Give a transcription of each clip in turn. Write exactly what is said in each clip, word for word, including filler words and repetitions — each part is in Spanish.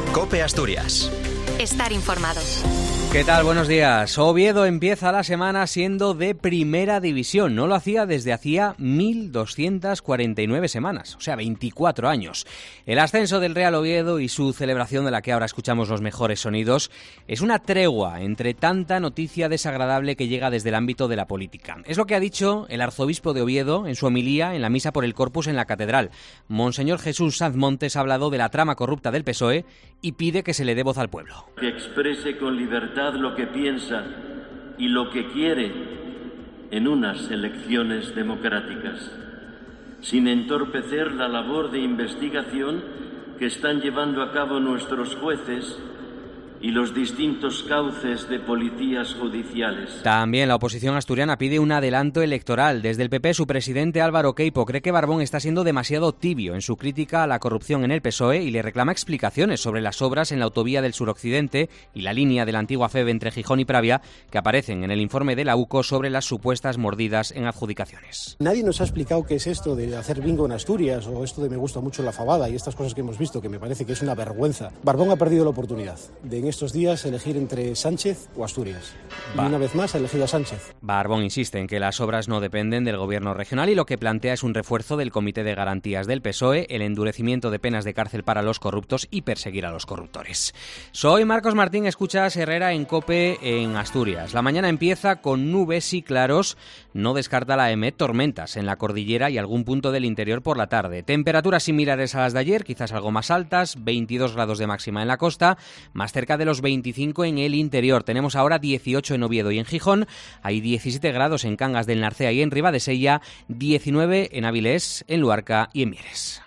COPE Asturias. Estar informado. ¿Qué tal? Buenos días. Oviedo empieza la semana siendo de primera división. No lo hacía desde hacía mil doscientas cuarenta y nueve semanas, o sea, veinticuatro años. El ascenso del Real Oviedo y su celebración, de la que ahora escuchamos los mejores sonidos, es una tregua entre tanta noticia desagradable que llega desde el ámbito de la política. Es lo que ha dicho el arzobispo de Oviedo en su homilía en la misa por el Corpus en la Catedral. Monseñor Jesús Sanz Montes ha hablado de la trama corrupta del P S O E y pide que se le dé voz al pueblo. Que exprese con libertad lo que piensa y lo que quiere en unas elecciones democráticas, sin entorpecer la labor de investigación que están llevando a cabo nuestros jueces y los distintos cauces de policías judiciales. También la oposición asturiana pide un adelanto electoral. Desde el P P, su presidente Álvaro Queipo cree que Barbón está siendo demasiado tibio en su crítica a la corrupción en el P S O E y le reclama explicaciones sobre las obras en la autovía del suroccidente y la línea de la antigua F E B entre Gijón y Pravia que aparecen en el informe de la U C O sobre las supuestas mordidas en adjudicaciones. Nadie nos ha explicado qué es esto de hacer bingo en Asturias o esto de me gusta mucho la fabada y estas cosas que hemos visto, que me parece que es una vergüenza. Barbón ha perdido la oportunidad de en estos días elegir entre Sánchez o Asturias. Va. Y una vez más ha elegido a Sánchez. Barbón insiste en que las obras no dependen del gobierno regional y lo que plantea es un refuerzo del Comité de Garantías del P S O E, el endurecimiento de penas de cárcel para los corruptos y perseguir a los corruptores. Soy Marcos Martín, escuchas Herrera en COPE en Asturias. La mañana empieza con nubes y claros. No descarta la E M E tormentas en la cordillera y algún punto del interior por la tarde. Temperaturas similares a las de ayer, quizás algo más altas, veintidós grados de máxima en la costa, más cerca de los veinticinco en el interior. Tenemos ahora dieciocho en Oviedo y en Gijón, hay diecisiete grados en Cangas del Narcea y en Ribadesella, diecinueve en Avilés, en Luarca y en Mieres.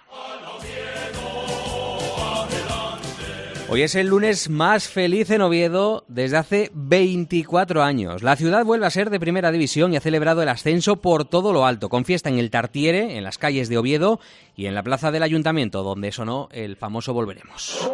Hoy es el lunes más feliz en Oviedo desde hace veinticuatro años. La ciudad vuelve a ser de primera división y ha celebrado el ascenso por todo lo alto, con fiesta en el Tartiere, en las calles de Oviedo y en la plaza del Ayuntamiento, donde sonó el famoso Volveremos.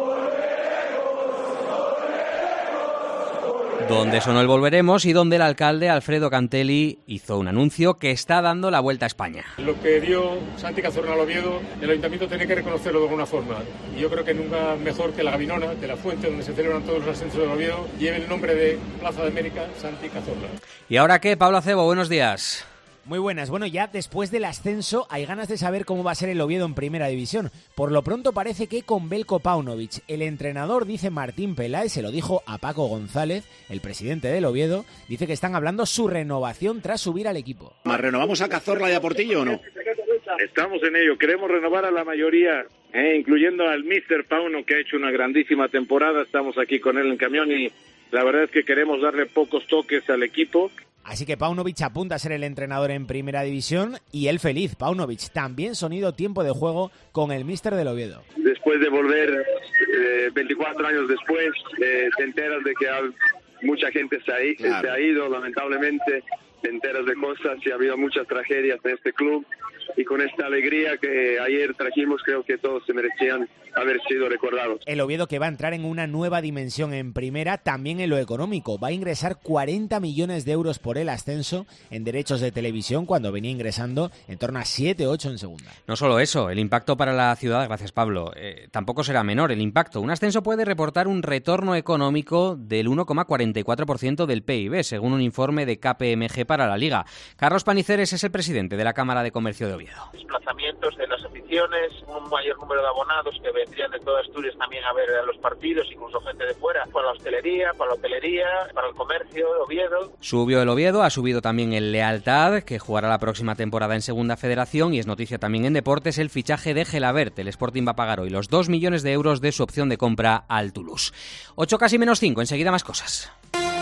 Donde sonó el Volveremos y donde el alcalde Alfredo Cantelli hizo un anuncio que está dando la vuelta a España. Lo que dio Santi Cazorla al Oviedo, el Ayuntamiento tiene que reconocerlo de alguna forma. Y yo creo que nunca mejor que la Gavinona, de la fuente donde se celebran todos los ascensos del Oviedo, lleve el nombre de Plaza de América Santi Cazorla. ¿Y ahora qué? Pablo Acebo, buenos días. Muy buenas. Bueno, ya después del ascenso hay ganas de saber cómo va a ser el Oviedo en primera división. Por lo pronto parece que con Veljko Paunovic. El entrenador, dice Martín Peláez, se lo dijo a Paco González, el presidente del Oviedo, dice que están hablando su renovación tras subir al equipo. ¿Renovamos a Cazorla y a Portillo o no? Estamos en ello, queremos renovar a la mayoría, eh, incluyendo al míster Pauno, que ha hecho una grandísima temporada. Estamos aquí con él en camión y la verdad es que queremos darle pocos toques al equipo. Así que Paunovic apunta a ser el entrenador en primera división y él feliz. Paunovic también sonido tiempo de juego con el míster del Oviedo. Después de volver eh, veinticuatro años después, eh, te enteras de que mucha gente se ha, claro. se ha ido, lamentablemente, te enteras de cosas y ha habido muchas tragedias en este club. Y con esta alegría que ayer trajimos, creo que todos se merecían haber sido recordados. El Oviedo, que va a entrar en una nueva dimensión en primera, también en lo económico. Va a ingresar cuarenta millones de euros por el ascenso en derechos de televisión, cuando venía ingresando en torno a siete ocho en segunda. No solo eso, el impacto para la ciudad, gracias Pablo, eh, tampoco será menor el impacto. Un ascenso puede reportar un retorno económico del uno coma cuarenta y cuatro por ciento del P I B, según un informe de K P M G para la Liga. Carlos Paniceres es el presidente de la Cámara de Comercio de Oviedo. Desplazamientos de las aficiones, un mayor número de abonados que vendrían de toda Asturias también a ver a los partidos, incluso gente de fuera, para la hostelería, para la hotelería, para el comercio de Oviedo. Subió el Oviedo, ha subido también el Lealtad, que jugará la próxima temporada en Segunda Federación, y es noticia también en deportes el fichaje de Gelabert. El Sporting va a pagar hoy los dos millones de euros de su opción de compra al Toulouse. ocho casi menos cinco, enseguida más cosas.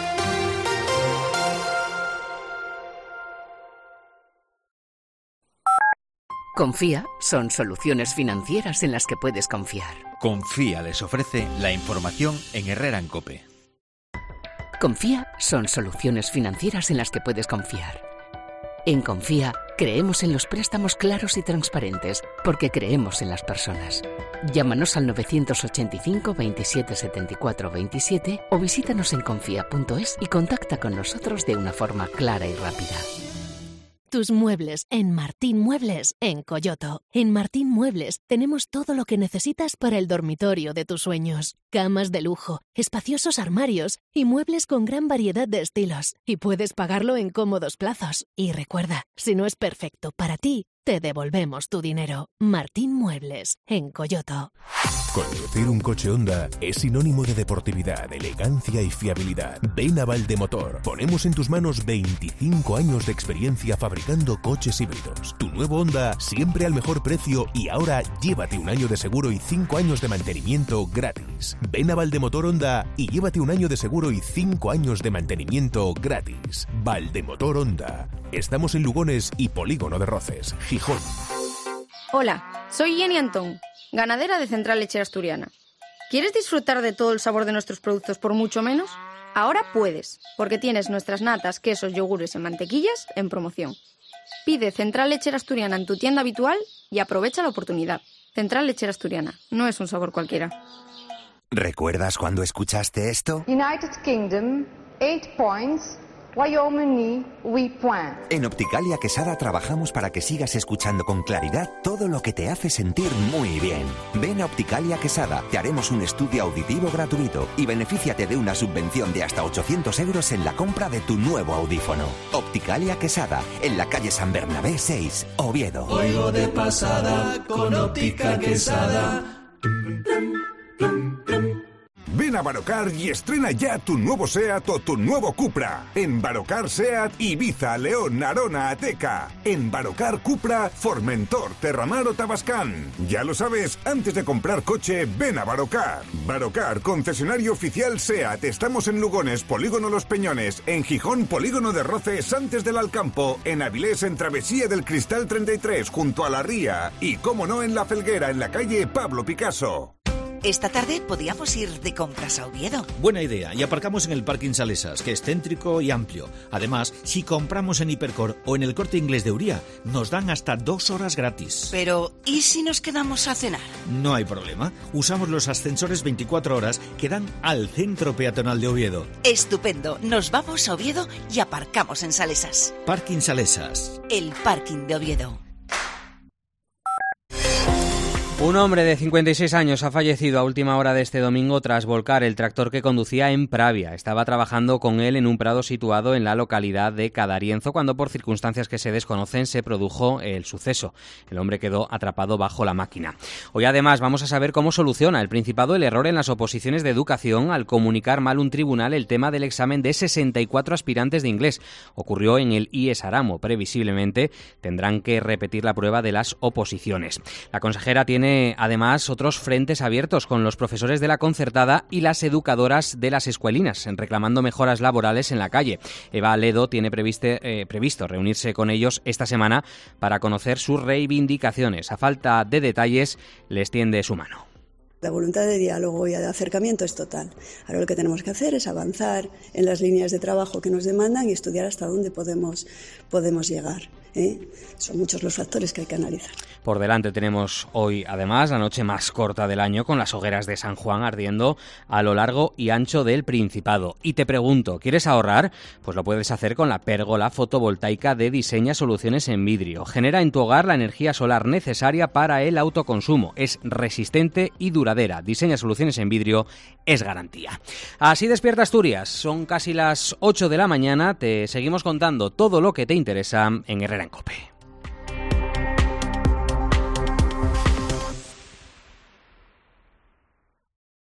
Confía son soluciones financieras en las que puedes confiar. Confía les ofrece la información en Herrera en COPE. Confía son soluciones financieras en las que puedes confiar. En Confía creemos en los préstamos claros y transparentes porque creemos en las personas. Llámanos al nueve ocho cinco, veintisiete setenta y cuatro veintisiete o visítanos en confía punto es y contacta con nosotros de una forma clara y rápida. tus muebles en Martín Muebles en Coyoto. En Martín Muebles tenemos todo lo que necesitas para el dormitorio de tus sueños. Camas de lujo, espaciosos armarios y muebles con gran variedad de estilos. Y puedes pagarlo en cómodos plazos. Y recuerda, si no es perfecto para ti, te devolvemos tu dinero. Martín Muebles, en Coyoto. Conducir un coche Honda es sinónimo de deportividad, elegancia y fiabilidad. Ven a Valdemotor. Ponemos en tus manos veinticinco años de experiencia fabricando coches híbridos. Tu nuevo Honda siempre al mejor precio y ahora llévate un año de seguro y cinco años de mantenimiento gratis. Ven a Valdemotor Honda y llévate un año de seguro y cinco años de mantenimiento gratis. Valdemotor Honda. Estamos en Lugones y Polígono de Roces, Gijón. Hola, soy Jenny Antón, ganadera de Central Lechera Asturiana. ¿Quieres disfrutar de todo el sabor de nuestros productos por mucho menos? Ahora puedes, porque tienes nuestras natas, quesos, yogures y mantequillas en promoción. Pide Central Lechera Asturiana en tu tienda habitual y aprovecha la oportunidad. Central Lechera Asturiana, no es un sabor cualquiera. ¿Recuerdas cuando escuchaste esto? United Kingdom, eight points... Wyoming, we point. En Opticalia Quesada trabajamos para que sigas escuchando con claridad todo lo que te hace sentir muy bien. Ven a Opticalia Quesada, te haremos un estudio auditivo gratuito y benefíciate de una subvención de hasta ochocientos euros en la compra de tu nuevo audífono. Opticalia Quesada, en la calle San Bernabé seis, Oviedo. Oigo de pasada con Óptica Quesada. Ven a Barocar y estrena ya tu nuevo SEAT o tu nuevo Cupra. En Barocar SEAT, Ibiza, León, Arona, Ateca. En Barocar Cupra, Formentor, Terramar o Tabascán. Ya lo sabes, antes de comprar coche, ven a Barocar. Barocar, concesionario oficial SEAT. Estamos en Lugones, Polígono Los Peñones. En Gijón, Polígono de Roces, antes del Alcampo. En Avilés, en Travesía del Cristal treinta y tres, junto a la Ría. Y, cómo no, en La Felguera, en la calle Pablo Picasso. Esta tarde podíamos ir de compras a Oviedo. Buena idea, y aparcamos en el Parking Salesas, que es céntrico y amplio. Además, si compramos en Hipercor o en el Corte Inglés de Uría, nos dan hasta dos horas gratis. Pero, ¿y si nos quedamos a cenar? No hay problema. Usamos los ascensores veinticuatro horas que dan al centro peatonal de Oviedo. Estupendo. Nos vamos a Oviedo y aparcamos en Salesas. Parking Salesas. El Parking de Oviedo. Un hombre de cincuenta y seis años ha fallecido a última hora de este domingo tras volcar el tractor que conducía en Pravia. Estaba trabajando con él en un prado situado en la localidad de Cadarienzo cuando por circunstancias que se desconocen se produjo el suceso. El hombre quedó atrapado bajo la máquina. Hoy además vamos a saber cómo soluciona el Principado el error en las oposiciones de educación al comunicar mal un tribunal el tema del examen de sesenta y cuatro aspirantes de inglés. Ocurrió en el I E S Aramo. Previsiblemente tendrán que repetir la prueba de las oposiciones. La consejera tiene además otros frentes abiertos con los profesores de la concertada y las educadoras de las escuelinas, reclamando mejoras laborales en la calle. Eva Ledo tiene previste, eh, previsto reunirse con ellos esta semana para conocer sus reivindicaciones. A falta de detalles, les tiende su mano. La voluntad de diálogo y de acercamiento es total. Ahora lo que tenemos que hacer es avanzar en las líneas de trabajo que nos demandan y estudiar hasta dónde podemos, podemos llegar. ¿eh? Son muchos los factores que hay que analizar. Por delante tenemos hoy, además, la noche más corta del año con las hogueras de San Juan ardiendo a lo largo y ancho del Principado. Y te pregunto, ¿quieres ahorrar? Pues lo puedes hacer con la pérgola fotovoltaica de Diseña Soluciones en Vidrio. Genera en tu hogar la energía solar necesaria para el autoconsumo. Es resistente y duradera. Diseña Soluciones en Vidrio es garantía. Así despierta Asturias. Son casi las ocho de la mañana. Te seguimos contando todo lo que te interesa en Herrera en COPE.